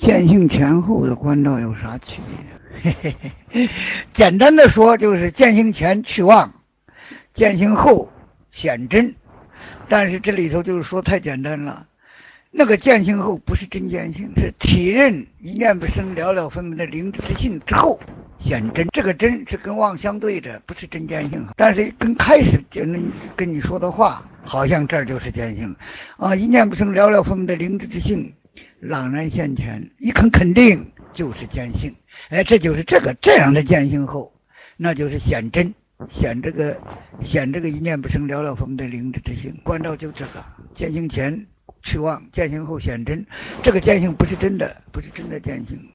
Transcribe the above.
见性前后的关照有啥区别？嘿嘿嘿，简单的说就是见性前去妄，见性后显真。但是这里头就是说太简单了，那个见性后不是真见性，是体认一念不生了了分明的灵之性之后显真。这个真是跟妄相对的，不是真见性。但是跟开始跟你说的话，好像这儿就是见性啊！一念不生了了分明的灵之性朗然现前，一肯定就是见性。哎，这就是这样的见性后，那就是显真。显这个一念不生了了分明的灵之性，关照就这个见性前去妄，见性后显真。这个见性不是真的，不是真的见性。